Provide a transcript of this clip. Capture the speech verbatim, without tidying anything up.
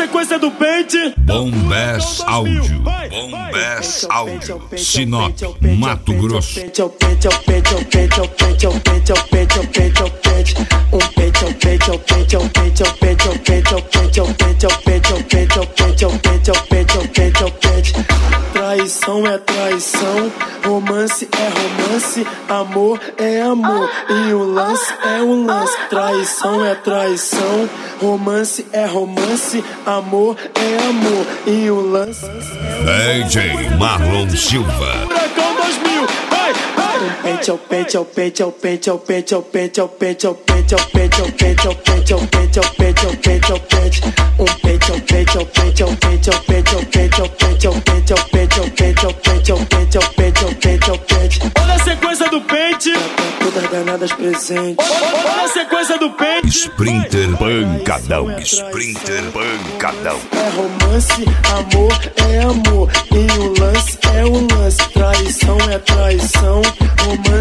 sequência do pente. Bombés Áudio. Bombés Áudio. Sinop, Mato Grosso. Um pente ao pente ao pente ao pente ao pente ao pente ao pente ao pente ao pente. Um pente ao pente ao pente ao pente ao pente ao pente ao pente ao pente ao pente ao pente ao pente ao pente ao pente ao pente ao pente. Traição é traição, romance é romance, amor é amor e o lance é o lance. Traição é traição, romance é romance, amor é amor e o lance é D J Marlon Silva. Furacão dois mil, vai, vai. Um pente ao pente ao pente ao pente ao pente ao pente ao pente ao pente ao pente ao pente ao pente ao pente ao pente ao pente ao pente. Um pente ao pente ao pente ao pente ao pente ao pente ao pente ao pente ao pente ao pente ao pente ao pente ao pente ao pente ao pente. Olha a sequência do pente. Todas danadas presentes. Olha a sequência do pente. Sprinter Pancadão. Sprinter Pancadão. É romance, amor é amor e o lance é o lance. Traição é traição, romance